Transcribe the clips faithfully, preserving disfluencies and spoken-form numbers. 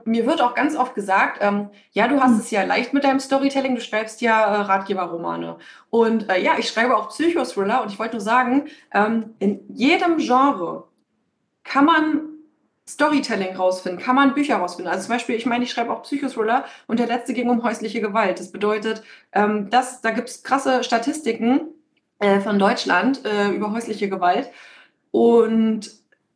Mir wird auch ganz oft gesagt, ähm, ja, du hast es ja leicht mit deinem Storytelling, du schreibst ja äh, Ratgeberromane. Und äh, ja, ich schreibe auch Psychothriller und ich wollte nur sagen, ähm, in jedem Genre kann man Storytelling rausfinden, kann man Bücher rausfinden. Also zum Beispiel, ich meine, ich schreibe auch Psychothriller und der letzte ging um häusliche Gewalt. Das bedeutet, ähm, dass, da gibt es krasse Statistiken äh, von Deutschland äh, über häusliche Gewalt. Und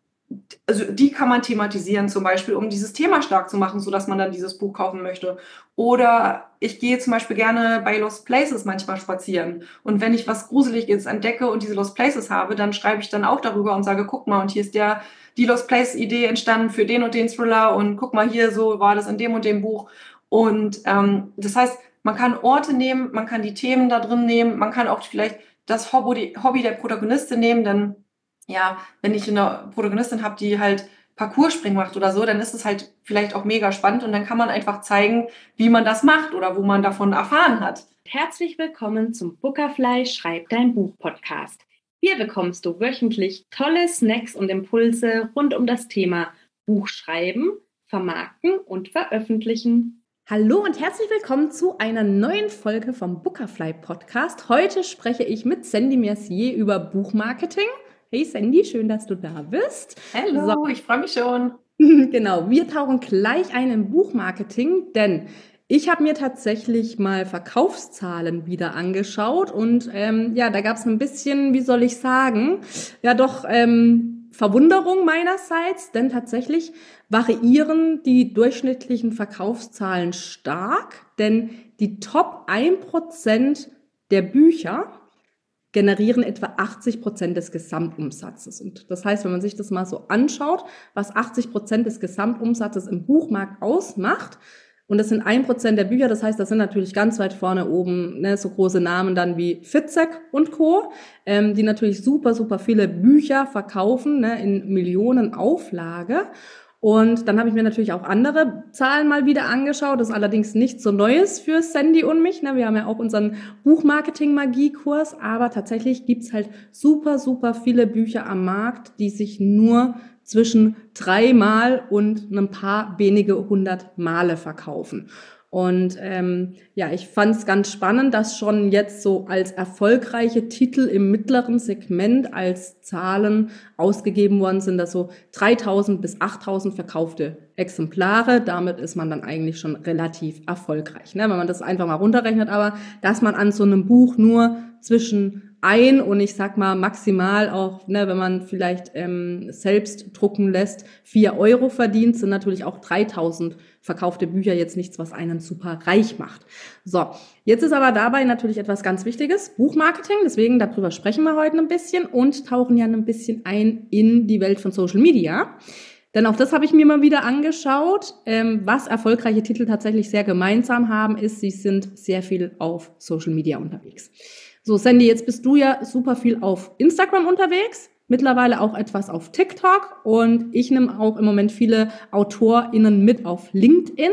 also die kann man thematisieren, zum Beispiel, um dieses Thema stark zu machen, sodass man dann dieses Buch kaufen möchte. Oder ich gehe zum Beispiel gerne bei Lost Places manchmal spazieren. Und wenn ich was Gruseliges entdecke und diese Lost Places habe, dann schreibe ich dann auch darüber und sage, guck mal, und hier ist der, die Lost Place Idee entstanden für den und den Thriller und guck mal hier, so war das in dem und dem Buch. Und ähm, das heißt, man kann Orte nehmen, man kann die Themen da drin nehmen, man kann auch vielleicht das Hobby, Hobby der Protagonistin nehmen, denn ja, wenn ich eine Protagonistin habe, die halt Parcourspringen macht oder so, dann ist es halt vielleicht auch mega spannend und dann kann man einfach zeigen, wie man das macht oder wo man davon erfahren hat. Herzlich willkommen zum Bookerfly Schreib dein Buch Podcast. Hier bekommst du wöchentlich tolle Snacks und Impulse rund um das Thema Buchschreiben, Vermarkten und Veröffentlichen. Hallo und herzlich willkommen zu einer neuen Folge vom Bookerfly Podcast. Heute spreche ich mit Sandy Mercier über Buchmarketing. Hey Sandy, schön, dass du da bist. Hallo, so. Ich freue mich schon. Genau, wir tauchen gleich ein im Buchmarketing, denn ich habe mir tatsächlich mal Verkaufszahlen wieder angeschaut und ähm, ja, da gab es ein bisschen, wie soll ich sagen, ja doch ähm, Verwunderung meinerseits, denn tatsächlich variieren die durchschnittlichen Verkaufszahlen stark, denn die Top ein Prozent der Bücher generieren etwa achtzig Prozent des Gesamtumsatzes. Und das heißt, wenn man sich das mal so anschaut, was achtzig Prozent des Gesamtumsatzes im Buchmarkt ausmacht, und das sind ein Prozent der Bücher, das heißt, das sind natürlich ganz weit vorne oben ne, so große Namen dann wie Fitzek und Co., ähm, die natürlich super, super viele Bücher verkaufen ne, in Millionen Auflage. Und dann habe ich mir natürlich auch andere Zahlen mal wieder angeschaut. Das ist allerdings nichts so Neues für Sandy und mich. Ne? Wir haben ja auch unseren Buchmarketing-Magie-Kurs, aber tatsächlich gibt's halt super, super viele Bücher am Markt, die sich nur zwischen dreimal und ein paar wenige hundert Male verkaufen. Und ähm, ja, ich fand es ganz spannend, dass schon jetzt so als erfolgreiche Titel im mittleren Segment als Zahlen ausgegeben worden sind, dass so dreitausend bis achttausend verkaufte Exemplare, damit ist man dann eigentlich schon relativ erfolgreich, ne? Wenn man das einfach mal runterrechnet, aber dass man an so einem Buch nur zwischen ein und ich sag mal maximal auch, ne, wenn man vielleicht ähm, selbst drucken lässt, vier Euro verdient, sind natürlich auch dreitausend verkaufte Bücher jetzt nichts, was einen super reich macht. So, jetzt ist aber dabei natürlich etwas ganz Wichtiges, Buchmarketing, deswegen darüber sprechen wir heute ein bisschen und tauchen ja ein bisschen ein in die Welt von Social Media. Denn auch das habe ich mir mal wieder angeschaut. Ähm, was erfolgreiche Titel tatsächlich sehr gemeinsam haben, ist, sie sind sehr viel auf Social Media unterwegs. So, Sandy, jetzt bist du ja super viel auf Instagram unterwegs, mittlerweile auch etwas auf TikTok und ich nehme auch im Moment viele AutorInnen mit auf LinkedIn.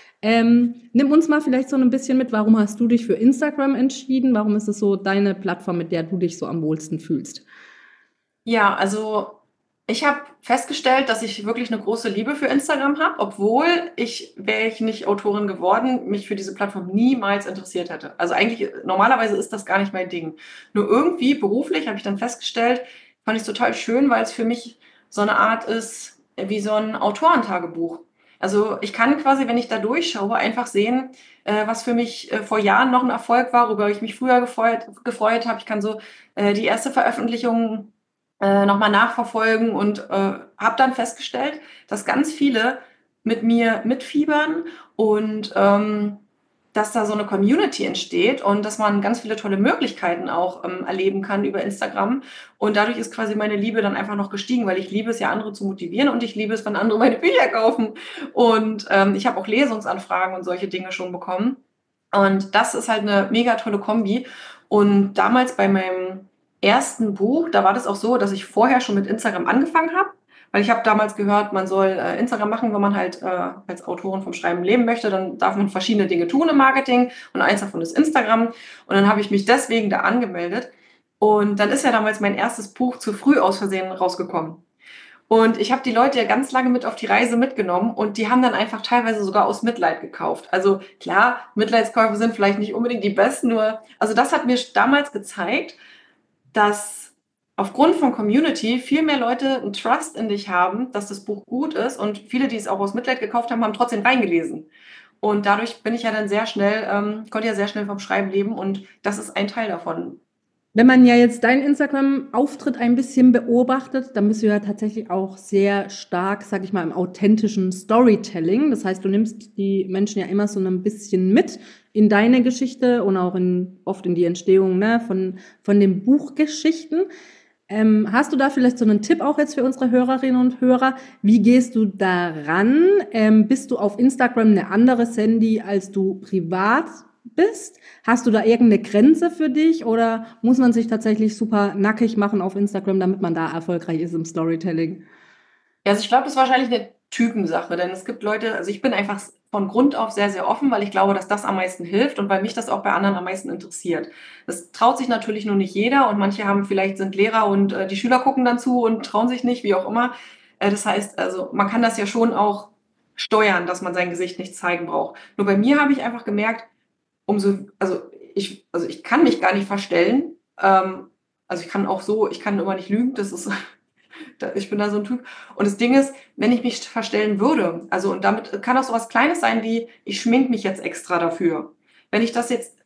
Ähm, nimm uns mal vielleicht so ein bisschen mit, warum hast du dich für Instagram entschieden? Warum ist es so deine Plattform, mit der du dich so am wohlsten fühlst? Ja, also ich habe festgestellt, dass ich wirklich eine große Liebe für Instagram habe, obwohl ich, wäre ich nicht Autorin geworden, mich für diese Plattform niemals interessiert hätte. Also eigentlich, normalerweise ist das gar nicht mein Ding. Nur irgendwie beruflich habe ich dann festgestellt, fand ich es total schön, weil es für mich so eine Art ist wie so ein Autorentagebuch. Also ich kann quasi, wenn ich da durchschaue, einfach sehen, äh, was für mich äh, vor Jahren noch ein Erfolg war, worüber ich mich früher gefreut, gefreut habe. Ich kann so äh, die erste Veröffentlichung äh, nochmal nachverfolgen und äh, habe dann festgestellt, dass ganz viele mit mir mitfiebern und ähm, dass da so eine Community entsteht und dass man ganz viele tolle Möglichkeiten auch ähm, erleben kann über Instagram. Und dadurch ist quasi meine Liebe dann einfach noch gestiegen, weil ich liebe es ja, andere zu motivieren und ich liebe es, wenn andere meine Bücher kaufen. Und ähm, ich habe auch Lesungsanfragen und solche Dinge schon bekommen. Und das ist halt eine mega tolle Kombi. Und damals bei meinem ersten Buch, da war das auch so, dass ich vorher schon mit Instagram angefangen habe, weil ich habe damals gehört, man soll äh, Instagram machen, wenn man halt äh, als Autorin vom Schreiben leben möchte, dann darf man verschiedene Dinge tun im Marketing und eins davon ist Instagram und dann habe ich mich deswegen da angemeldet und dann ist ja damals mein erstes Buch zu früh aus Versehen rausgekommen. Und ich habe die Leute ja ganz lange mit auf die Reise mitgenommen und die haben dann einfach teilweise sogar aus Mitleid gekauft. Also klar, Mitleidskäufe sind vielleicht nicht unbedingt die besten, nur, also das hat mir damals gezeigt, dass aufgrund von Community viel mehr Leute einen Trust in dich haben, dass das Buch gut ist, und viele, die es auch aus Mitleid gekauft haben, haben trotzdem reingelesen. Und dadurch bin ich ja dann sehr schnell, ähm, konnte ja sehr schnell vom Schreiben leben, und das ist ein Teil davon. Wenn man ja jetzt deinen Instagram-Auftritt ein bisschen beobachtet, dann bist du ja tatsächlich auch sehr stark, sag ich mal, im authentischen Storytelling. Das heißt, du nimmst die Menschen ja immer so ein bisschen mit in deine Geschichte und auch in, oft in die Entstehung, ne, von, von den Buchgeschichten. Ähm, hast du da vielleicht so einen Tipp auch jetzt für unsere Hörerinnen und Hörer? Wie gehst du daran? Ähm, bist du auf Instagram eine andere Sandy, als du privat bist? Hast du da irgendeine Grenze für dich, oder muss man sich tatsächlich super nackig machen auf Instagram, damit man da erfolgreich ist im Storytelling? Ja, also ich glaube, das ist wahrscheinlich eine Typensache, denn es gibt Leute, also ich bin einfach von Grund auf sehr, sehr offen, weil ich glaube, dass das am meisten hilft und weil mich das auch bei anderen am meisten interessiert. Das traut sich natürlich nur nicht jeder, und manche haben vielleicht, sind Lehrer und äh, die Schüler gucken dann zu und trauen sich nicht, wie auch immer. Äh, das heißt, also man kann das ja schon auch steuern, dass man sein Gesicht nicht zeigen braucht. Nur bei mir habe ich einfach gemerkt, umso, also ich, also ich kann mich gar nicht verstellen. Ähm, also ich kann auch so, ich kann immer nicht lügen, das ist, da- ich bin da so ein Typ. Und das Ding ist, wenn ich mich verstellen würde, also, und damit kann auch so was Kleines sein wie, ich schmink mich jetzt extra dafür. Wenn ich das jetzt,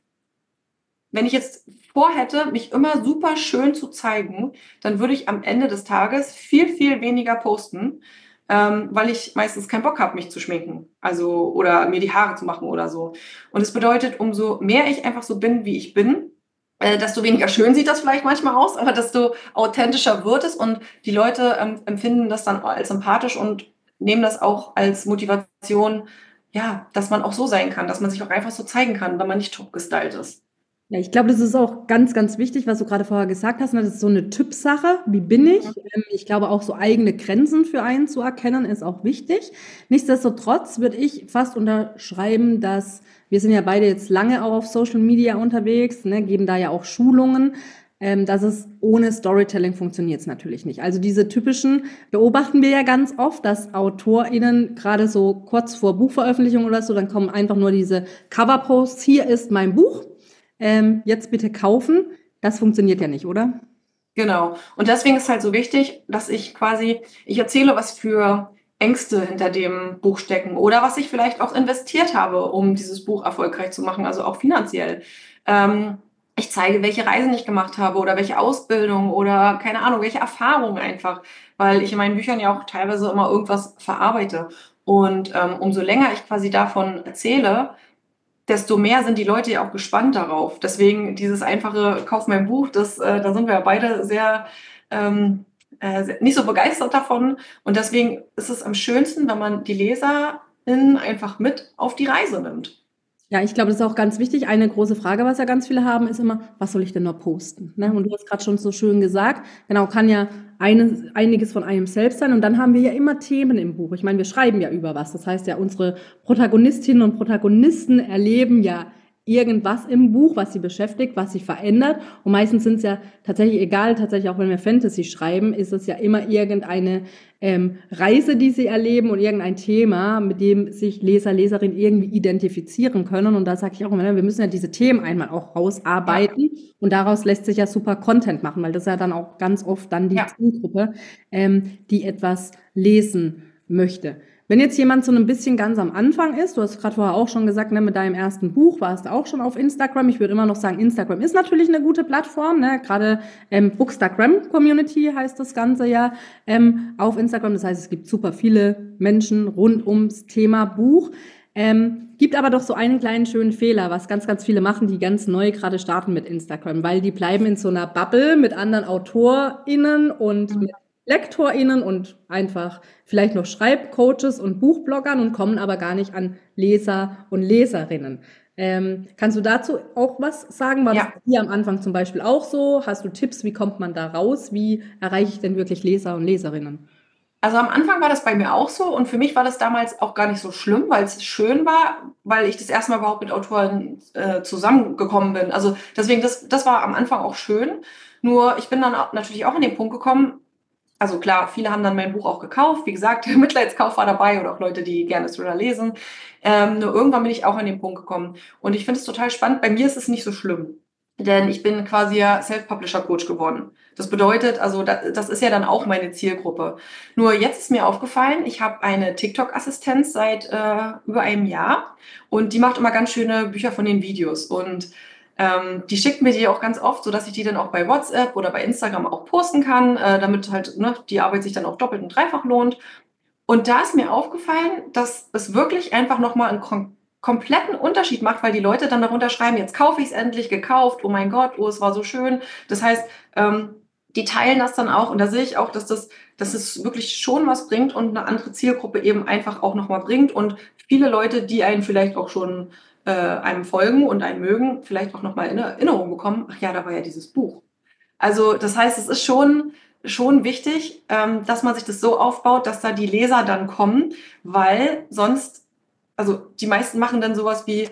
wenn ich jetzt vorhätte, mich immer super schön zu zeigen, dann würde ich am Ende des Tages viel, viel weniger posten, ähm, weil ich meistens keinen Bock habe, mich zu schminken. Also, oder mir die Haare zu machen oder so. Und es bedeutet, umso mehr ich einfach so bin, wie ich bin, äh, desto weniger schön sieht das vielleicht manchmal aus, aber desto authentischer wird es, und die Leute ähm, empfinden das dann als sympathisch und nehmen das auch als Motivation, ja, dass man auch so sein kann, dass man sich auch einfach so zeigen kann, wenn man nicht top gestylt ist. Ja, ich glaube, das ist auch ganz, ganz wichtig, was du gerade vorher gesagt hast, ne? Das ist so eine Typsache. Wie bin ich? Ähm, ich glaube, auch so eigene Grenzen für einen zu erkennen, ist auch wichtig. Nichtsdestotrotz würde ich fast unterschreiben, dass wir sind ja beide jetzt lange auch auf Social Media unterwegs, ne, geben da ja auch Schulungen, ähm, dass es ohne Storytelling funktioniert es natürlich nicht. Also diese typischen beobachten wir ja ganz oft, dass AutorInnen gerade so kurz vor Buchveröffentlichung oder so, dann kommen einfach nur diese Coverposts, hier ist mein Buch, ähm, jetzt bitte kaufen. Das funktioniert ja nicht, oder? Genau. Und deswegen ist halt so wichtig, dass ich quasi, ich erzähle, was für Ängste hinter dem Buch stecken oder was ich vielleicht auch investiert habe, um dieses Buch erfolgreich zu machen, also auch finanziell. Ähm, ich zeige, welche Reisen ich gemacht habe oder welche Ausbildung oder keine Ahnung, welche Erfahrungen einfach, weil ich in meinen Büchern ja auch teilweise immer irgendwas verarbeite. Und ähm, umso länger ich quasi davon erzähle, desto mehr sind die Leute ja auch gespannt darauf. Deswegen dieses einfache Kauf mein Buch, das, äh, da sind wir ja beide sehr, ähm, äh, sehr- nicht so begeistert davon. Und deswegen ist es am schönsten, wenn man die LeserInnen einfach mit auf die Reise nimmt. Ja, ich glaube, das ist auch ganz wichtig. Eine große Frage, was ja ganz viele haben, ist immer, was soll ich denn noch posten? Ne? Und du hast gerade schon so schön gesagt, genau, kann ja eines, einiges von einem selbst sein. Und dann haben wir ja immer Themen im Buch. Ich meine, wir schreiben ja über was. Das heißt ja, unsere Protagonistinnen und Protagonisten erleben ja irgendwas im Buch, was sie beschäftigt, was sie verändert. Und meistens sind es ja tatsächlich egal, tatsächlich auch wenn wir Fantasy schreiben, ist es ja immer irgendeine ähm, Reise, die sie erleben, und irgendein Thema, mit dem sich Leser, Leserinnen irgendwie identifizieren können. Und da sage ich auch immer, wir müssen ja diese Themen einmal auch rausarbeiten, und daraus lässt sich ja super Content machen, weil das ist ja dann auch ganz oft dann die Ja. Zielgruppe, ähm, die etwas lesen möchte. Wenn jetzt jemand so ein bisschen ganz am Anfang ist, du hast gerade vorher auch schon gesagt, ne, mit deinem ersten Buch warst du auch schon auf Instagram. Ich würde immer noch sagen, Instagram ist natürlich eine gute Plattform, ne? Gerade ähm, Bookstagram Community heißt das Ganze ja ähm, auf Instagram. Das heißt, es gibt super viele Menschen rund ums Thema Buch. Ähm, gibt aber doch so einen kleinen schönen Fehler, was ganz, ganz viele machen, die ganz neu gerade starten mit Instagram, weil die bleiben in so einer Bubble mit anderen AutorInnen und mit LektorInnen und einfach vielleicht noch Schreibcoaches und Buchbloggern und kommen aber gar nicht an Leser und Leserinnen. Ähm, kannst du dazu auch was sagen? War das Ja. hier am Anfang zum Beispiel auch so? Hast du Tipps, wie kommt man da raus? Wie erreiche ich denn wirklich Leser und Leserinnen? Also am Anfang war das bei mir auch so, und für mich war das damals auch gar nicht so schlimm, weil es schön war, weil ich das erste Mal überhaupt mit Autoren äh, zusammengekommen bin. Also deswegen, das, das war am Anfang auch schön. Nur ich bin dann auch, natürlich auch an den Punkt gekommen, Also klar, viele haben dann mein Buch auch gekauft. Wie gesagt, der Mitleidskauf war dabei oder auch Leute, die gerne Thriller lesen. Ähm, nur irgendwann bin ich auch an den Punkt gekommen. Und ich finde es total spannend. Bei mir ist es nicht so schlimm. Denn ich bin quasi ja Self-Publisher-Coach geworden. Das bedeutet, also das, das ist ja dann auch meine Zielgruppe. Nur jetzt ist mir aufgefallen, ich habe eine TikTok-Assistenz seit äh, über einem Jahr und die macht immer ganz schöne Bücher von den Videos. Und ähm, die schickt mir die auch ganz oft, sodass ich die dann auch bei WhatsApp oder bei Instagram auch posten kann, äh, damit halt ne, die Arbeit sich dann auch doppelt und dreifach lohnt. Und da ist mir aufgefallen, dass es wirklich einfach nochmal einen kon- kompletten Unterschied macht, weil die Leute dann darunter schreiben, jetzt kaufe ich es endlich, gekauft, oh mein Gott, oh, es war so schön. Das heißt, ähm, die teilen das dann auch und da sehe ich auch, dass das, dass es wirklich schon was bringt und eine andere Zielgruppe eben einfach auch nochmal bringt und viele Leute, die einen vielleicht auch schon äh, einem folgen und einen mögen, vielleicht auch nochmal in Erinnerung bekommen, ach ja, da war ja dieses Buch. Also das heißt, es ist schon, schon wichtig, ähm, dass man sich das so aufbaut, dass da die Leser dann kommen, weil sonst, also die meisten machen dann sowas wie,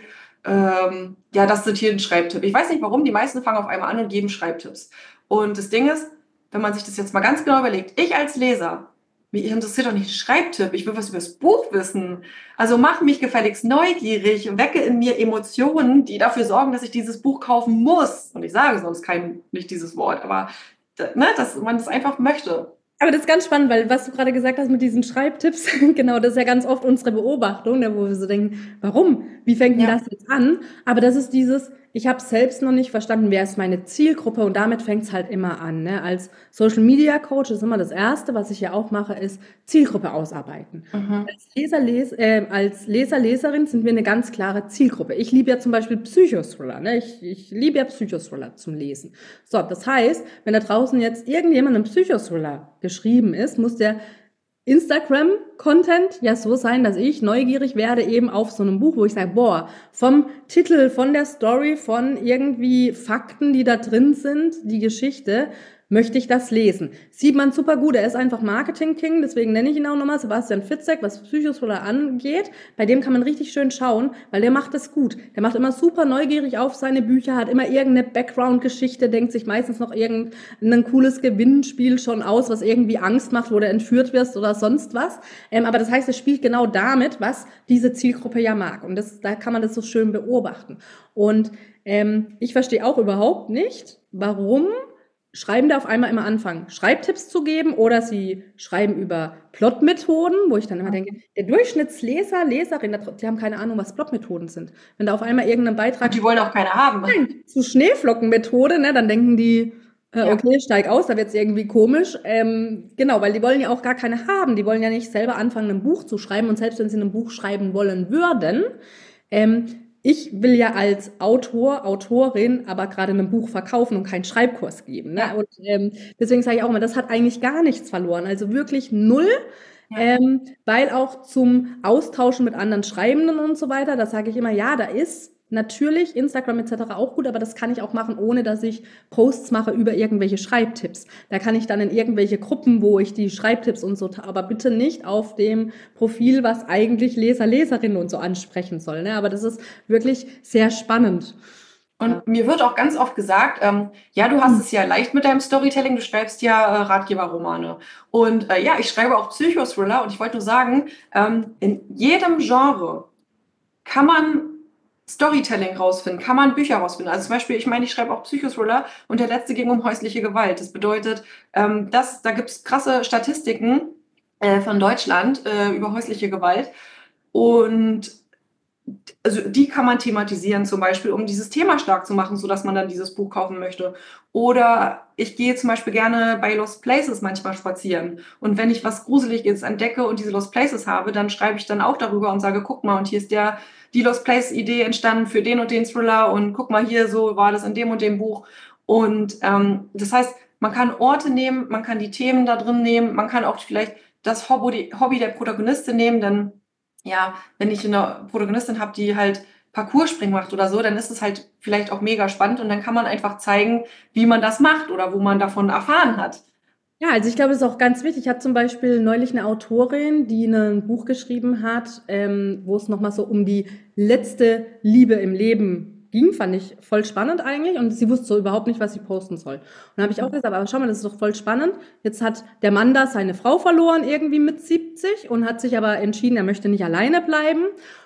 ähm, ja, das sind hier ein Schreibtipp. Ich weiß nicht warum, die meisten fangen auf einmal an und geben Schreibtipps. Und das Ding ist, wenn man sich das jetzt mal ganz genau überlegt, ich als Leser, mich interessiert doch nicht ein Schreibtipp, ich will was über das Buch wissen. Also mach mich gefälligst neugierig, wecke in mir Emotionen, die dafür sorgen, dass ich dieses Buch kaufen muss. Und ich sage sonst kein, nicht dieses Wort, aber ne, dass man das einfach möchte. Aber das ist ganz spannend, weil was du gerade gesagt hast mit diesen Schreibtipps, genau, das ist ja ganz oft unsere Beobachtung, ne, wo wir so denken, warum? Wie fängt denn Ja. das jetzt an? Aber das ist dieses, ich habe selbst noch nicht verstanden, wer ist meine Zielgruppe und damit fängt es halt immer an. Ne? Als Social Media Coach ist immer das Erste, was ich ja auch mache, ist Zielgruppe ausarbeiten. Mhm. Als Leser, Les, äh, als Leser, Leserin sind wir eine ganz klare Zielgruppe. Ich liebe ja zum Beispiel Psychothriller. Ne? Ich, ich liebe ja Psychothriller zum Lesen. So, das heißt, wenn da draußen jetzt irgendjemand einen Psychothriller geschrieben ist, muss der Instagram-Content ja so sein, dass ich neugierig werde eben auf so einem Buch, wo ich sage, boah, vom Titel, von der Story, von irgendwie Fakten, die da drin sind, die Geschichte, möchte ich das lesen. Sieht man super gut, er ist einfach Marketing-King, deswegen nenne ich ihn auch nochmal Sebastian Fitzek, was Psychothriller angeht. Bei dem kann man richtig schön schauen, weil der macht es gut. Der macht immer super neugierig auf seine Bücher, hat immer irgendeine Background-Geschichte, denkt sich meistens noch irgendein cooles Gewinnspiel schon aus, was irgendwie Angst macht, wo du entführt wirst oder sonst was. Ähm, aber das heißt, er spielt genau damit, was diese Zielgruppe ja mag. Und das, da kann man das so schön beobachten. Und ähm, ich verstehe auch überhaupt nicht, warum Schreibende auf einmal immer anfangen, Schreibtipps zu geben oder sie schreiben über Plotmethoden, wo ich dann immer denke, der Durchschnittsleser, Leserin, die haben keine Ahnung, was Plotmethoden sind. Wenn da auf einmal irgendein Beitrag Und die wollen auch keine haben. Nein, zu Schneeflockenmethode, ne, dann denken die, äh, Ja. okay, steig aus, da wird's irgendwie komisch. Ähm, genau, weil die wollen ja auch gar keine haben. Die wollen ja nicht selber anfangen, ein Buch zu schreiben. Und selbst wenn sie ein Buch schreiben wollen würden, ähm, ich will ja als Autor, Autorin aber gerade ein Buch verkaufen und keinen Schreibkurs geben. Ne? Ja. Und ähm, deswegen sage ich auch immer, das hat eigentlich gar nichts verloren. Also wirklich null. Ja. Ähm, weil auch zum Austauschen mit anderen Schreibenden und so weiter, da sage ich immer, ja, da ist natürlich Instagram et cetera auch gut, aber das kann ich auch machen, ohne dass ich Posts mache über irgendwelche Schreibtipps. Da kann ich dann in irgendwelche Gruppen, wo ich die Schreibtipps und so, aber bitte nicht auf dem Profil, was eigentlich Leser, Leserinnen und so ansprechen soll. Ne? Aber das ist wirklich sehr spannend. Und Ja. mir wird auch ganz oft gesagt, ähm, ja, du hast es ja leicht mit deinem Storytelling, du schreibst ja äh, Ratgeberromane. Und äh, ja, ich schreibe auch Psychothriller und ich wollte nur sagen, ähm, in jedem Genre kann man Storytelling rausfinden, kann man Bücher rausfinden. Also zum Beispiel, ich meine, ich schreibe auch Psychothriller und der letzte ging um häusliche Gewalt. Das bedeutet, ähm, dass, da gibt es krasse Statistiken äh, von Deutschland äh, über häusliche Gewalt und also die kann man thematisieren zum Beispiel, um dieses Thema stark zu machen, sodass man dann dieses Buch kaufen möchte. Oder ich gehe zum Beispiel gerne bei Lost Places manchmal spazieren. Und wenn ich was Gruseliges entdecke und diese Lost Places habe, dann schreibe ich dann auch darüber und sage, guck mal, und hier ist der, die Lost Place Idee entstanden für den und den Thriller und guck mal hier, so war das in dem und dem Buch. Und ähm, das heißt, man kann Orte nehmen, man kann die Themen da drin nehmen, man kann auch vielleicht das Hobby, Hobby der Protagonistin nehmen, denn ja, wenn ich eine Protagonistin habe, die halt Parcourspringen macht oder so, dann ist es halt vielleicht auch mega spannend und dann kann man einfach zeigen, wie man das macht oder wo man davon erfahren hat. Ja, also ich glaube, es ist auch ganz wichtig. Ich hatte zum Beispiel neulich eine Autorin, die ein Buch geschrieben hat, ähm, wo es nochmal so um die letzte Liebe im Leben ging, fand ich voll spannend eigentlich und sie wusste so überhaupt nicht, was sie posten soll. Und dann habe ich auch gesagt, aber schau mal, das ist doch voll spannend. Jetzt hat der Mann da seine Frau verloren irgendwie mit siebzig und hat sich aber entschieden, er möchte nicht alleine bleiben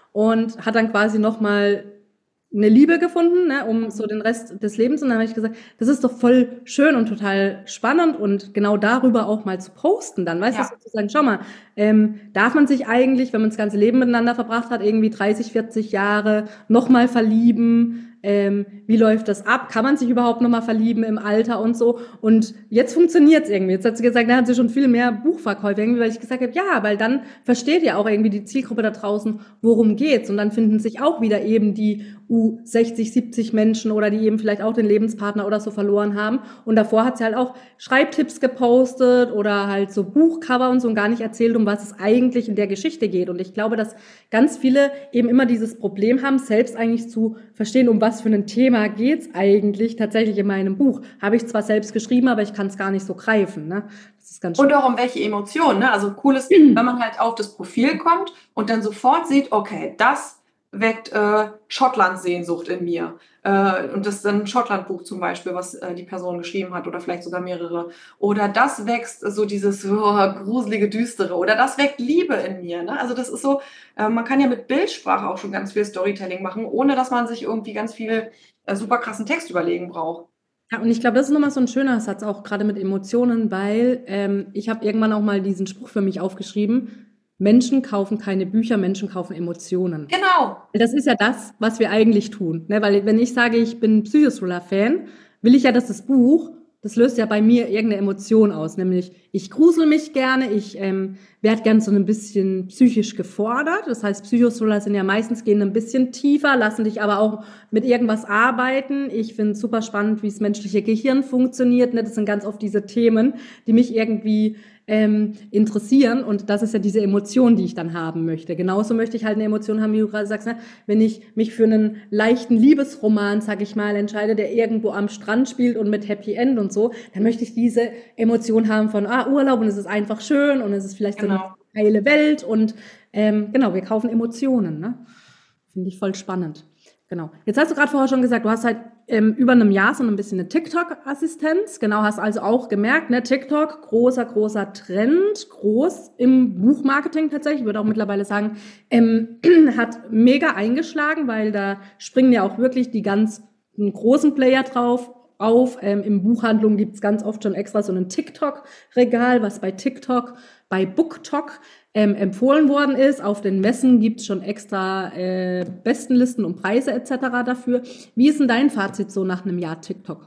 und hat dann quasi nochmal eine Liebe gefunden, ne, um so den Rest des Lebens. Und dann habe ich gesagt, das ist doch voll schön und total spannend und genau darüber auch mal zu posten dann, weißt Ja. du, sozusagen, schau mal, ähm, darf man sich eigentlich, wenn man das ganze Leben miteinander verbracht hat, irgendwie dreißig, vierzig Jahre nochmal verlieben? Ähm, wie läuft das ab? Kann man sich überhaupt nochmal verlieben im Alter und so? Und jetzt funktioniert es irgendwie. Jetzt hat sie gesagt, da hat sie schon viel mehr Buchverkäufe irgendwie, weil ich gesagt habe, ja, weil dann versteht ja auch irgendwie die Zielgruppe da draußen, worum geht's. Und dann finden sich auch wieder eben die U sechzig, siebzig Menschen oder die eben vielleicht auch den Lebenspartner oder so verloren haben. Und davor hat sie halt auch Schreibtipps gepostet oder halt so Buchcover und so und gar nicht erzählt, um was es eigentlich in der Geschichte geht. Und ich glaube, dass ganz viele eben immer dieses Problem haben, selbst eigentlich zu verstehen, um was für ein Thema geht's eigentlich tatsächlich in meinem Buch. Habe ich zwar selbst geschrieben, aber ich kann es gar nicht so greifen. Ne? Das ist ganz schön. Und auch um welche Emotionen. Ne? Also cool ist, wenn man halt auf das Profil kommt und dann sofort sieht, okay, das weckt äh, Schottland-Sehnsucht in mir. Äh, und das ist dann ein Schottland-Buch zum Beispiel, was äh, die Person geschrieben hat oder vielleicht sogar mehrere. Oder das wächst so dieses oh, gruselige, düstere. Oder das weckt Liebe in mir. Ne? Also das ist so, äh, man kann ja mit Bildsprache auch schon ganz viel Storytelling machen, ohne dass man sich irgendwie ganz viel äh, super krassen Text überlegen braucht. Ja, und ich glaube, das ist nochmal so ein schöner Satz, auch gerade mit Emotionen, weil ähm, ich habe irgendwann auch mal diesen Spruch für mich aufgeschrieben, Menschen kaufen keine Bücher, Menschen kaufen Emotionen. Genau. Das ist ja das, was wir eigentlich tun. Ne? Weil wenn ich sage, ich bin Psychothriller-Fan, will ich ja, dass das Buch, das löst ja bei mir irgendeine Emotion aus. Nämlich, ich grusel mich gerne, ich ähm, werde gern so ein bisschen psychisch gefordert. Das heißt, Psychothriller sind ja meistens gehen ein bisschen tiefer, lassen dich aber auch mit irgendwas arbeiten. Ich finde es super spannend, wie das menschliche Gehirn funktioniert. Ne? Das sind ganz oft diese Themen, die mich irgendwie ähm, interessieren und das ist ja diese Emotion, die ich dann haben möchte. Genauso möchte ich halt eine Emotion haben, wie du gerade sagst, ne? Wenn ich mich für einen leichten Liebesroman, sag ich mal, entscheide, der irgendwo am Strand spielt und mit Happy End und so, dann möchte ich diese Emotion haben von ah, Urlaub und es ist einfach schön und es ist vielleicht Genau. so eine heile Welt und ähm, genau, wir kaufen Emotionen, ne? Finde ich voll spannend. Genau. Jetzt hast du gerade vorher schon gesagt, du hast halt ähm, über einem Jahr so ein bisschen eine TikTok-Assistenz. Genau, hast also auch gemerkt, ne, TikTok, großer, großer Trend, groß im Buchmarketing tatsächlich. Ich würde auch mittlerweile sagen, ähm, hat mega eingeschlagen, weil da springen ja auch wirklich die ganz großen Player drauf auf. Ähm, in Buchhandlungen gibt's ganz oft schon extra so ein TikTok-Regal, was bei TikTok, bei BookTok ähm, empfohlen worden ist. Auf den Messen gibt's schon extra äh, Bestenlisten und Preise et cetera dafür. Wie ist denn dein Fazit so nach einem Jahr TikTok?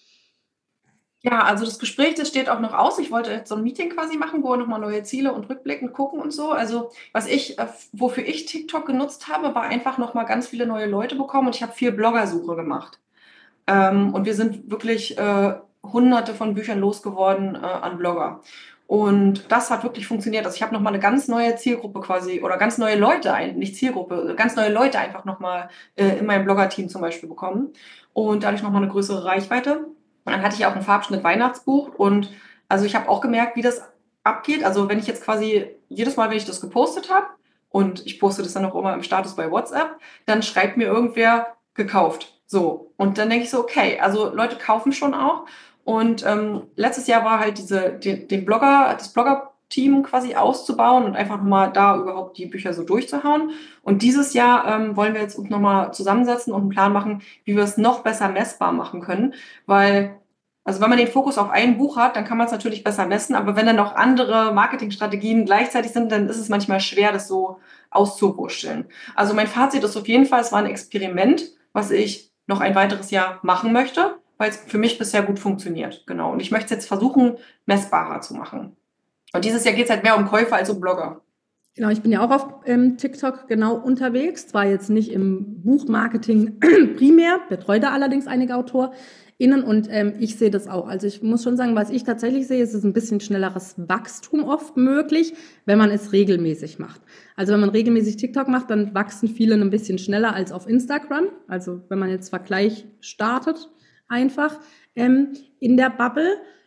Ja, also das Gespräch, das steht auch noch aus. Ich wollte jetzt so ein Meeting quasi machen, wo wir nochmal neue Ziele und Rückblicken gucken und so. Also was ich, äh, wofür ich TikTok genutzt habe, war einfach nochmal ganz viele neue Leute bekommen und ich habe viel Bloggersuche gemacht. Ähm, und wir sind wirklich äh, hunderte von Büchern losgeworden äh, an Blogger. Und das hat wirklich funktioniert. Also ich habe nochmal eine ganz neue Zielgruppe quasi oder ganz neue Leute, ein, nicht Zielgruppe, ganz neue Leute einfach nochmal äh, in meinem Blogger-Team zum Beispiel bekommen. Und dadurch nochmal eine größere Reichweite. Und dann hatte ich auch ein Farbschnitt Weihnachtsbuch. Und also ich habe auch gemerkt, wie das abgeht. Also wenn ich jetzt quasi jedes Mal, wenn ich das gepostet habe, und ich poste das dann auch immer im Status bei WhatsApp, dann schreibt mir irgendwer gekauft. So. Und dann denke ich so, okay, also Leute kaufen schon auch. Und ähm, letztes Jahr war halt diese, die, den Blogger, das Blogger-Team quasi auszubauen und einfach nochmal da überhaupt die Bücher so durchzuhauen. Und dieses Jahr ähm, wollen wir jetzt uns nochmal zusammensetzen und einen Plan machen, wie wir es noch besser messbar machen können. Weil, also wenn man den Fokus auf ein Buch hat, dann kann man es natürlich besser messen. Aber wenn dann noch andere Marketingstrategien gleichzeitig sind, dann ist es manchmal schwer, das so auszuwurschteln. Also mein Fazit ist auf jeden Fall, es war ein Experiment, was ich noch ein weiteres Jahr machen möchte, weil es für mich bisher gut funktioniert. Genau. Und ich möchte es jetzt versuchen, messbarer zu machen. Und dieses Jahr geht es halt mehr um Käufer als um Blogger. Genau, ich bin ja auch auf ähm, TikTok genau unterwegs, zwar jetzt nicht im Buchmarketing primär, betreue da allerdings einige AutorInnen und ähm, ich sehe das auch. Also ich muss schon sagen, was ich tatsächlich sehe, ist es ein bisschen schnelleres Wachstum oft möglich, wenn man es regelmäßig macht. Also wenn man regelmäßig TikTok macht, dann wachsen viele ein bisschen schneller als auf Instagram. Also wenn man jetzt Vergleich startet, einfach ähm, in der Bubble.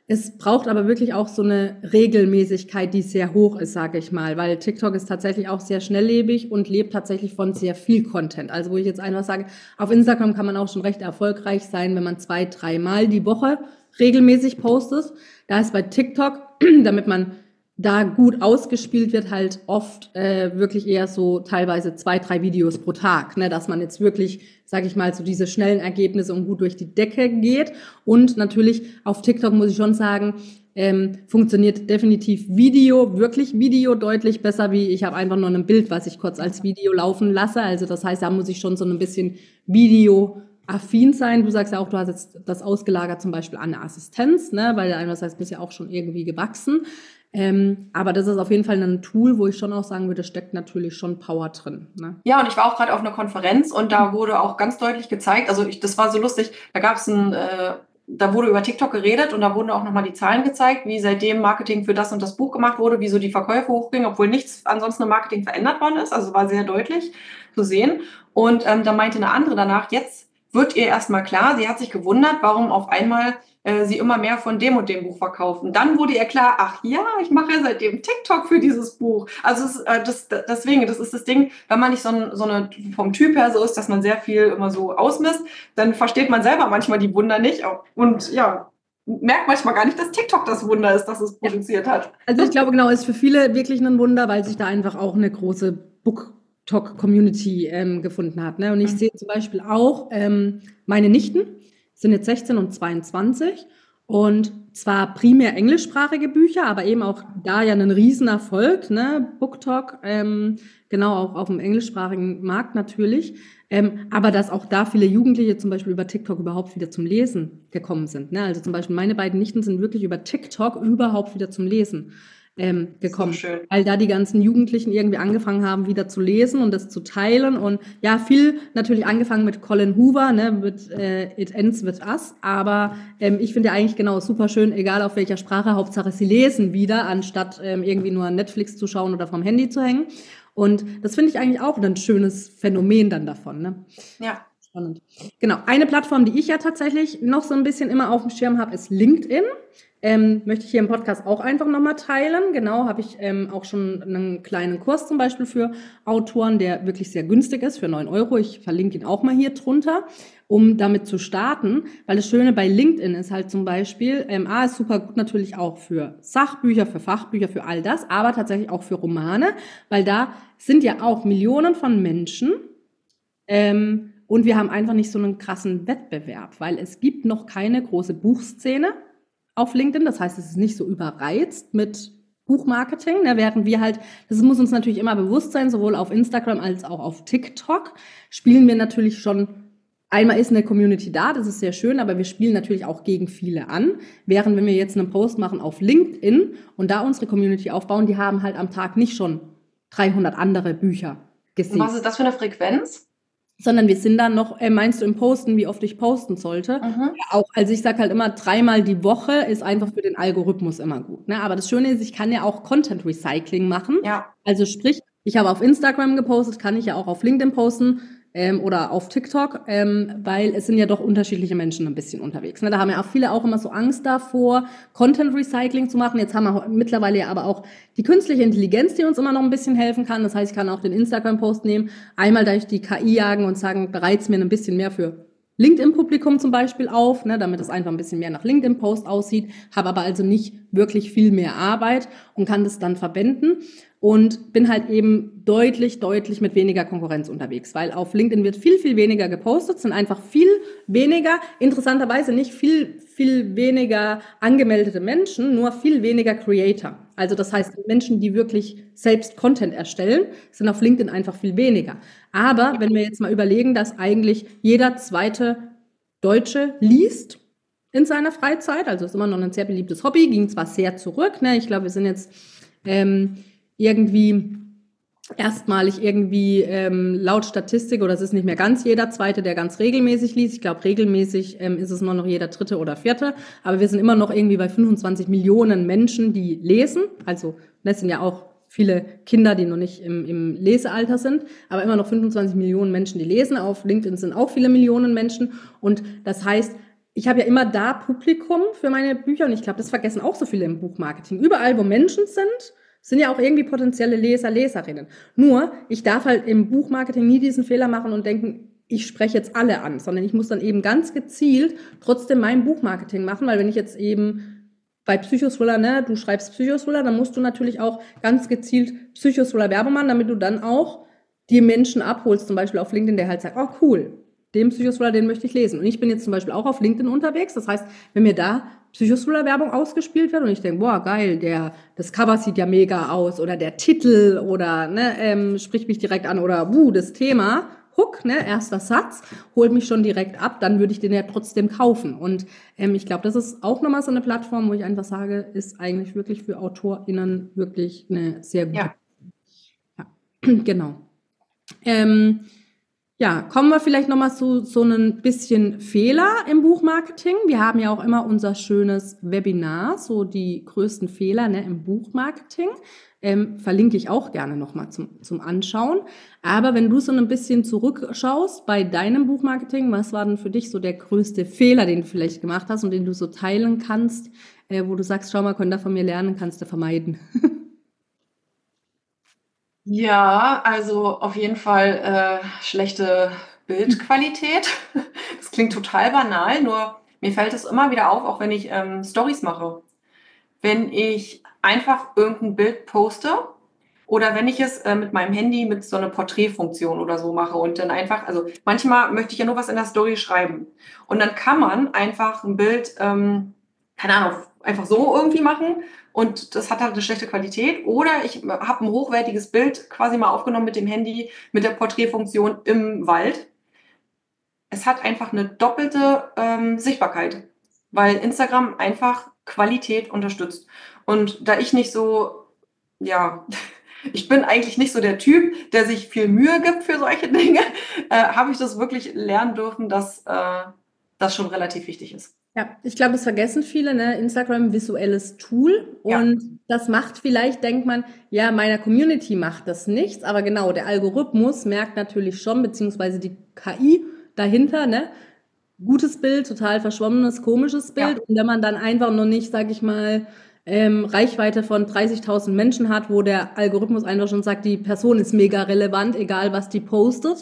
Es braucht aber wirklich auch so eine Regelmäßigkeit, die sehr hoch ist, sage ich mal, weil TikTok ist tatsächlich auch sehr schnelllebig und lebt tatsächlich von sehr viel Content. Also wo ich jetzt einfach sage, auf Instagram kann man auch schon recht erfolgreich sein, wenn man zwei, dreimal die Woche regelmäßig postet. Da ist bei TikTok, damit man da gut ausgespielt wird, halt oft äh, wirklich eher so teilweise zwei, drei Videos pro Tag, ne, dass man jetzt wirklich, sage ich mal, so diese schnellen Ergebnisse und gut durch die Decke geht. Und natürlich auf TikTok muss ich schon sagen, ähm, funktioniert definitiv Video, wirklich Video deutlich besser, wie ich habe einfach nur ein Bild, was ich kurz als Video laufen lasse. Also das heißt, da muss ich schon so ein bisschen Video affin sein. Du sagst ja auch, du hast jetzt das ausgelagert zum Beispiel an eine Assistenz, ne, weil einerseits bist du ja auch schon irgendwie gewachsen. Ähm, aber das ist auf jeden Fall ein Tool, wo ich schon auch sagen würde, steckt natürlich schon Power drin. Ne? Ja, und ich war auch gerade auf einer Konferenz und da wurde auch ganz deutlich gezeigt, also ich, das war so lustig, da gab es ein, äh, da wurde über TikTok geredet und da wurden auch nochmal die Zahlen gezeigt, wie seitdem Marketing für das und das Buch gemacht wurde, wie so die Verkäufe hochgingen, obwohl nichts ansonsten im Marketing verändert worden ist, also war sehr deutlich zu sehen. Und ähm, da meinte eine andere danach, jetzt wird ihr erstmal klar, sie hat sich gewundert, warum auf einmal äh, sie immer mehr von dem und dem Buch verkaufen. Dann wurde ihr klar, ach ja, ich mache ja seitdem TikTok für dieses Buch. Also es, äh, das, deswegen, das ist das Ding, wenn man nicht so, ein, so eine vom Typ her so ist, dass man sehr viel immer so ausmisst, dann versteht man selber manchmal die Wunder nicht und ja, merkt manchmal gar nicht, dass TikTok das Wunder ist, dass es produziert hat. Also ich glaube, genau, ist für viele wirklich ein Wunder, weil sich da einfach auch eine große Book Talk-Community ähm, gefunden hat. Ne? Und ich sehe zum Beispiel auch, ähm, meine Nichten sind jetzt sechzehn und zweiundzwanzig und zwar primär englischsprachige Bücher, aber eben auch da ja einen Riesenerfolg, ne? BookTok, ähm, genau auch auf dem englischsprachigen Markt natürlich, ähm, aber dass auch da viele Jugendliche zum Beispiel über TikTok überhaupt wieder zum Lesen gekommen sind. Ne? Also zum Beispiel meine beiden Nichten sind wirklich über TikTok überhaupt wieder zum Lesen Ähm, gekommen, so schön. Weil da die ganzen Jugendlichen irgendwie angefangen haben, wieder zu lesen und das zu teilen und ja, viel natürlich angefangen mit Colin Hoover, ne, mit äh, It Ends With Us, aber ähm, ich finde ja eigentlich genau super schön, egal auf welcher Sprache, Hauptsache sie lesen wieder, anstatt ähm, irgendwie nur Netflix zu schauen oder vom Handy zu hängen und das finde ich eigentlich auch ein schönes Phänomen dann davon, ne? Ja. Spannend. Genau, eine Plattform, die ich ja tatsächlich noch so ein bisschen immer auf dem Schirm habe, ist LinkedIn. Ähm, möchte ich hier im Podcast auch einfach nochmal teilen. Genau, habe ich ähm, auch schon einen kleinen Kurs zum Beispiel für Autoren, der wirklich sehr günstig ist, für neun Euro. Ich verlinke ihn auch mal hier drunter, um damit zu starten. Weil das Schöne bei LinkedIn ist halt zum Beispiel, ähm, A ist super gut natürlich auch für Sachbücher, für Fachbücher, für all das, aber tatsächlich auch für Romane, weil da sind ja auch Millionen von Menschen, ähm, und wir haben einfach nicht so einen krassen Wettbewerb, weil es gibt noch keine große Buchszene auf LinkedIn. Das heißt, es ist nicht so überreizt mit Buchmarketing. Da werden wir halt, das muss uns natürlich immer bewusst sein, sowohl auf Instagram als auch auf TikTok spielen wir natürlich schon, einmal ist eine Community da, das ist sehr schön, aber wir spielen natürlich auch gegen viele an. Während wenn wir jetzt einen Post machen auf LinkedIn und da unsere Community aufbauen, die haben halt am Tag nicht schon dreihundert andere Bücher gesehen. Und was ist das für eine Frequenz? Sondern wir sind dann noch, äh, meinst du im Posten, wie oft ich posten sollte? Mhm. Ja, auch, also ich sage halt immer, dreimal die Woche ist einfach für den Algorithmus immer gut. Ne? Aber das Schöne ist, ich kann ja auch Content Recycling machen. Ja. Also sprich, ich habe auf Instagram gepostet, kann ich ja auch auf LinkedIn posten ähm, oder auf TikTok, ähm, weil es sind ja doch unterschiedliche Menschen ein bisschen unterwegs. Ne? Da haben ja auch viele auch immer so Angst davor, Content Recycling zu machen. Jetzt haben wir mittlerweile ja aber auch die künstliche Intelligenz, die uns immer noch ein bisschen helfen kann. Das heißt, ich kann auch den Instagram-Post nehmen, einmal durch die K I jagen und sagen, bereits mir ein bisschen mehr für LinkedIn-Publikum zum Beispiel auf, ne, damit es einfach ein bisschen mehr nach LinkedIn-Post aussieht, habe aber also nicht wirklich viel mehr Arbeit und kann das dann verwenden und bin halt eben deutlich, deutlich mit weniger Konkurrenz unterwegs, weil auf LinkedIn wird viel, viel weniger gepostet, sind einfach viel weniger, interessanterweise nicht viel, viel weniger angemeldete Menschen, nur viel weniger Creator. Also das heißt, Menschen, die wirklich selbst Content erstellen, sind auf LinkedIn einfach viel weniger. Aber wenn wir jetzt mal überlegen, dass eigentlich jeder zweite Deutsche liest in seiner Freizeit, also ist immer noch ein sehr beliebtes Hobby, ging zwar sehr zurück, ne? Ich glaube, wir sind jetzt ähm, irgendwie erstmalig irgendwie ähm, laut Statistik, oder es ist nicht mehr ganz jeder Zweite, der ganz regelmäßig liest. Ich glaube, regelmäßig ähm, ist es nur noch jeder Dritte oder Vierte. Aber wir sind immer noch irgendwie bei fünfundzwanzig Millionen Menschen, die lesen. Also das sind ja auch viele Kinder, die noch nicht im, im Lesealter sind, aber immer noch fünfundzwanzig Millionen Menschen, die lesen. Auf LinkedIn sind auch viele Millionen Menschen. Und das heißt, ich habe ja immer da Publikum für meine Bücher und ich glaube, das vergessen auch so viele im Buchmarketing. Überall, wo Menschen sind, sind ja auch irgendwie potenzielle Leser, Leserinnen. Nur, ich darf halt im Buchmarketing nie diesen Fehler machen und denken, ich spreche jetzt alle an, sondern ich muss dann eben ganz gezielt trotzdem mein Buchmarketing machen, weil wenn ich jetzt eben bei Psychothriller, ne, du schreibst Psychothriller, dann musst du natürlich auch ganz gezielt Psychothriller Werbung machen, damit du dann auch die Menschen abholst, zum Beispiel auf LinkedIn, der halt sagt, oh cool, den Psychothriller, den möchte ich lesen. Und ich bin jetzt zum Beispiel auch auf LinkedIn unterwegs, das heißt, wenn mir da Psychothriller-Werbung ausgespielt wird und ich denke, boah, geil, der, das Cover sieht ja mega aus oder der Titel oder ne, ähm, spricht mich direkt an oder wuh, das Thema, Hook, ne, erster Satz, holt mich schon direkt ab, dann würde ich den ja trotzdem kaufen. Und ähm, ich glaube, das ist auch nochmal so eine Plattform, wo ich einfach sage, ist eigentlich wirklich für AutorInnen wirklich eine sehr gute. Ja, Ja. Genau. Ähm, ja, kommen wir vielleicht nochmal zu so ein bisschen Fehler im Buchmarketing. Wir haben ja auch immer unser schönes Webinar, so die größten Fehler ne, im Buchmarketing. Ähm, verlinke ich auch gerne nochmal zum, zum Anschauen. Aber wenn du so ein bisschen zurückschaust bei deinem Buchmarketing, was war denn für dich so der größte Fehler, den du vielleicht gemacht hast und den du so teilen kannst, äh, wo du sagst, schau mal, könnt ihr von mir lernen, kannst du vermeiden? ja, also auf jeden Fall äh, schlechte Bildqualität. Das klingt total banal, nur mir fällt es immer wieder auf, auch wenn ich ähm, Stories mache. Wenn ich einfach irgendein Bild poste oder wenn ich es äh, mit meinem Handy mit so einer Porträtfunktion oder so mache und dann einfach, also manchmal möchte ich ja nur was in der Story schreiben und dann kann man einfach ein Bild, ähm, keine Ahnung, einfach so irgendwie machen und das hat halt eine schlechte Qualität oder ich habe ein hochwertiges Bild quasi mal aufgenommen mit dem Handy mit der Porträtfunktion im Wald. Es hat einfach eine doppelte ähm, Sichtbarkeit, weil Instagram einfach Qualität unterstützt. Und da ich nicht so, ja, ich bin eigentlich nicht so der Typ, der sich viel Mühe gibt für solche Dinge, äh, habe ich das wirklich lernen dürfen, dass äh, das schon relativ wichtig ist. Ja, ich glaube, das vergessen viele, ne? Instagram visuelles Tool Ja, und das macht vielleicht, denkt man, ja, meiner Community macht das nichts, aber genau, der Algorithmus merkt natürlich schon, beziehungsweise die K I dahinter, ne? Gutes Bild, total verschwommenes, komisches ja, Bild und wenn man dann einfach noch nicht, sag ich mal, ähm, Reichweite von dreißigtausend Menschen hat, wo der Algorithmus einfach schon sagt, die Person ist mega relevant, egal was die postet,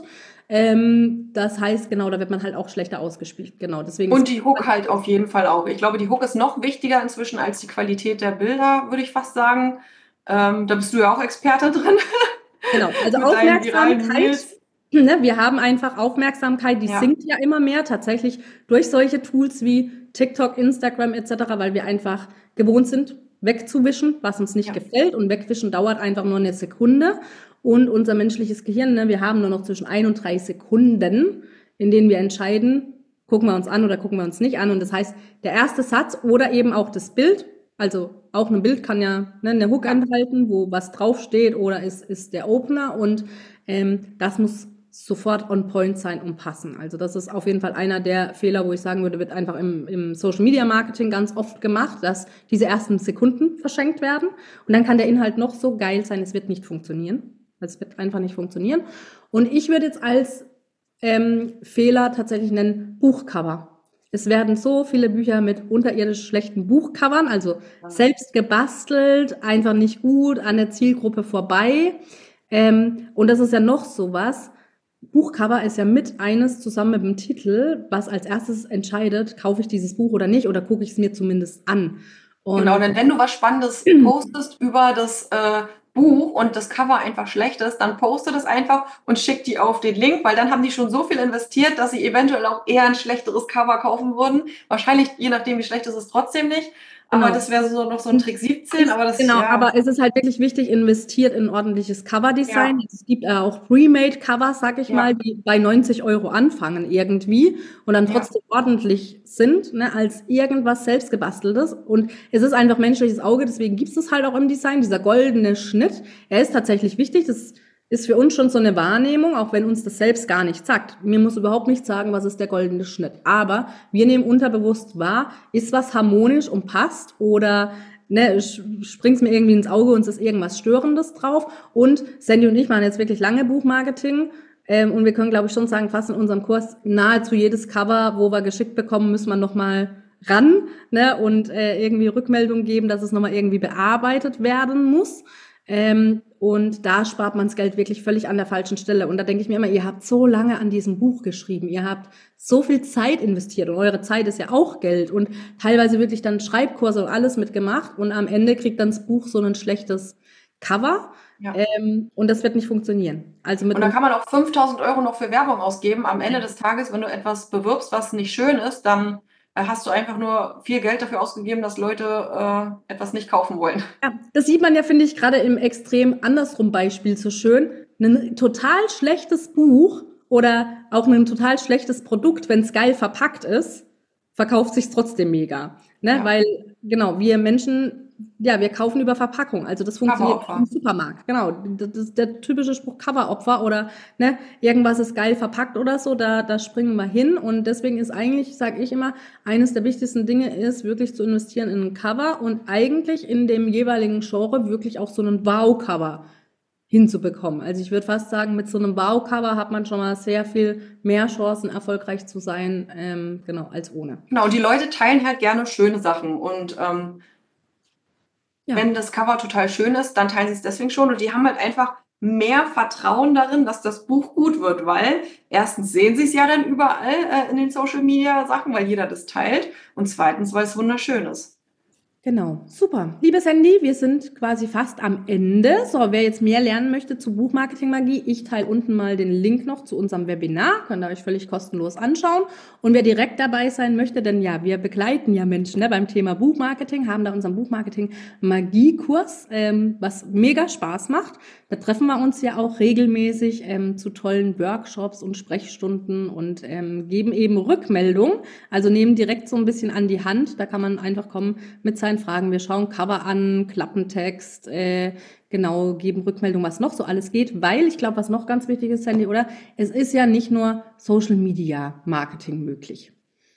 ähm, das heißt, genau, da wird man halt auch schlechter ausgespielt. Genau, deswegen ist und die Hook halt auf jeden Fall auch. Ich glaube, die Hook ist noch wichtiger inzwischen als die Qualität der Bilder, würde ich fast sagen. Ähm, da bist du ja auch Experte drin genau, also mit deinen viralen Aufmerksamkeit, Reels. ne, wir haben einfach Aufmerksamkeit, die Ja, sinkt ja immer mehr tatsächlich durch solche Tools wie TikTok, Instagram et cetera, weil wir einfach gewohnt sind, wegzuwischen, was uns nicht ja, gefällt und wegwischen dauert einfach nur eine Sekunde und unser menschliches Gehirn, ne, wir haben nur noch zwischen ein und drei Sekunden, in denen wir entscheiden, gucken wir uns an oder gucken wir uns nicht an und das heißt, der erste Satz oder eben auch das Bild, also auch ein Bild kann ja ne, eine Hook ja. enthalten, wo was draufsteht oder ist, ist der Opener und ähm, das muss sofort on point sein und passen. Also das ist auf jeden Fall einer der Fehler, wo ich sagen würde, wird einfach im, im Social Media Marketing ganz oft gemacht, dass diese ersten Sekunden verschenkt werden und dann kann der Inhalt noch so geil sein, es wird nicht funktionieren. Es wird einfach nicht funktionieren. Und ich würde jetzt als ähm, Fehler tatsächlich nennen Buchcover. Es werden so viele Bücher mit unterirdisch schlechten Buchcovern, also selbst gebastelt, einfach nicht gut, an der Zielgruppe vorbei. Ähm, und das ist ja noch sowas. Buchcover ist ja mit eines zusammen mit dem Titel, was als erstes entscheidet, kaufe ich dieses Buch oder nicht oder gucke ich es mir zumindest an. Und Genau, denn wenn du was Spannendes postest über das äh, Buch und das Cover einfach schlecht ist, dann poste das einfach und schick die auf den Link, weil dann haben die schon so viel investiert, dass sie eventuell auch eher ein schlechteres Cover kaufen würden. Wahrscheinlich, je nachdem, wie schlecht es ist, trotzdem nicht. Aber genau. das wäre so noch so ein Trick siebzehn, aber das, Genau, ja, aber es ist halt wirklich wichtig, investiert in ein ordentliches Coverdesign. ja, Es gibt äh, auch Pre-Made-Covers, sag ich mal, ja, die bei neunzig Euro anfangen irgendwie und dann ja, trotzdem ordentlich sind, ne, als irgendwas selbstgebasteltes. Und es ist einfach menschliches Auge, deswegen gibt es das halt auch im Design, dieser goldene Schnitt. Er ist tatsächlich wichtig, das ist für uns schon so eine Wahrnehmung, auch wenn uns das selbst gar nicht sagt. Mir muss überhaupt nicht sagen, was ist der goldene Schnitt. Aber wir nehmen unterbewusst wahr, ist was harmonisch und passt oder ne, springt's mir irgendwie ins Auge und es ist irgendwas Störendes drauf. Und Sandy und ich machen jetzt wirklich lange Buchmarketing. Ähm, und wir können, glaube ich, schon sagen, fast in unserem Kurs nahezu jedes Cover, wo wir geschickt bekommen, müssen wir nochmal ran, ne, und äh, irgendwie Rückmeldung geben, dass es nochmal irgendwie bearbeitet werden muss. Ähm, und da spart man das Geld wirklich völlig an der falschen Stelle. Und da denke ich mir immer, ihr habt so lange an diesem Buch geschrieben, ihr habt so viel Zeit investiert und eure Zeit ist ja auch Geld und teilweise wirklich dann Schreibkurse und alles mitgemacht und am Ende kriegt dann das Buch so ein schlechtes Cover. Ja. Ähm, und das wird nicht funktionieren. Also mit und dann kann man auch fünftausend Euro noch für Werbung ausgeben. Am Ende des Tages, wenn du etwas bewirbst, was nicht schön ist, dann hast du einfach nur viel Geld dafür ausgegeben, dass Leute äh, etwas nicht kaufen wollen. Ja, das sieht man ja, finde ich, gerade im extrem andersrum Beispiel so schön. Ein total schlechtes Buch oder auch ein total schlechtes Produkt, wenn es geil verpackt ist, verkauft sich trotzdem mega. Ne? Ja. Weil, genau, wir Menschen, ja, wir kaufen über Verpackung. Also das funktioniert im Supermarkt. Genau, das ist der typische Spruch Coveropfer oder ne, irgendwas ist geil verpackt oder so, da, da springen wir hin. Und deswegen ist eigentlich, sage ich immer, eines der wichtigsten Dinge ist, wirklich zu investieren in ein Cover und eigentlich in dem jeweiligen Genre wirklich auch so einen Wow-Cover hinzubekommen. Also ich würde fast sagen, mit so einem Wow-Cover hat man schon mal sehr viel mehr Chancen, erfolgreich zu sein, ähm, genau, als ohne. Genau, und die Leute teilen halt gerne schöne Sachen und ähm, ja. Wenn das Cover total schön ist, dann teilen sie es deswegen schon. Und die haben halt einfach mehr Vertrauen darin, dass das Buch gut wird, weil erstens sehen sie es ja dann überall äh, in den Social-Media-Sachen, weil jeder das teilt. Und zweitens, weil es wunderschön ist. Genau, super. Liebe Sandy, wir sind quasi fast am Ende. So, wer jetzt mehr lernen möchte zu Buchmarketing-Magie, ich teile unten mal den Link noch zu unserem Webinar. Könnt ihr euch völlig kostenlos anschauen. Und wer direkt dabei sein möchte, denn ja, wir begleiten ja Menschen ne, beim Thema Buchmarketing, haben da unseren Buchmarketing-Magie-Kurs, ähm, was mega Spaß macht. Da treffen wir uns ja auch regelmäßig ähm, zu tollen Workshops und Sprechstunden und ähm, geben eben Rückmeldung. Also nehmen direkt so ein bisschen an die Hand. Da kann man einfach kommen mit seinen Fragen. Wir schauen Cover an, Klappentext, äh, genau, geben Rückmeldung, was noch so alles geht, weil ich glaube, was noch ganz wichtig ist, Sandy, oder? Es ist ja nicht nur Social Media Marketing möglich.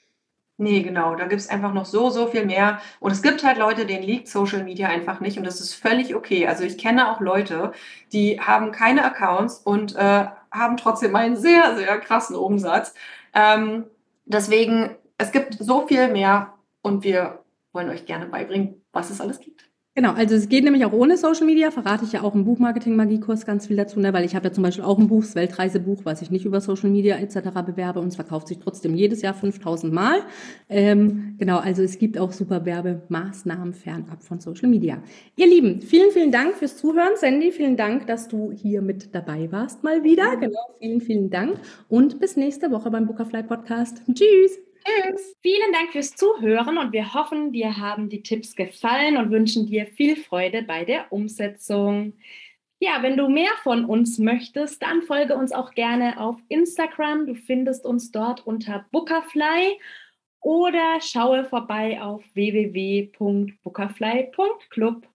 Nee, genau, da gibt es einfach noch so, so viel mehr. Und es gibt halt Leute, denen liegt Social Media einfach nicht und das ist völlig okay. Also ich kenne auch Leute, die haben keine Accounts und äh, haben trotzdem einen sehr, sehr krassen Umsatz. Ähm, deswegen, es gibt so viel mehr und wir wollen euch gerne beibringen, was es alles gibt. Genau, also es geht nämlich auch ohne Social Media, verrate ich ja auch im Buchmarketing-Magie-Kurs ganz viel dazu, ne? Weil ich habe ja zum Beispiel auch ein Buch, das Weltreisebuch, was ich nicht über Social Media et cetera bewerbe und es verkauft sich trotzdem jedes Jahr fünftausend Mal. Ähm, genau, also es gibt auch super Werbemaßnahmen fernab von Social Media. Ihr Lieben, vielen, vielen Dank fürs Zuhören. Sandy, vielen Dank, dass du hier mit dabei warst mal wieder. Genau, vielen, vielen Dank und bis nächste Woche beim Bookerfly Podcast. Tschüss! Tschüss. Vielen Dank fürs Zuhören und wir hoffen, dir haben die Tipps gefallen und wünschen dir viel Freude bei der Umsetzung. Ja, wenn du mehr von uns möchtest, dann folge uns auch gerne auf Instagram. Du findest uns dort unter Bookerfly oder schaue vorbei auf w w w punkt bookerfly punkt club.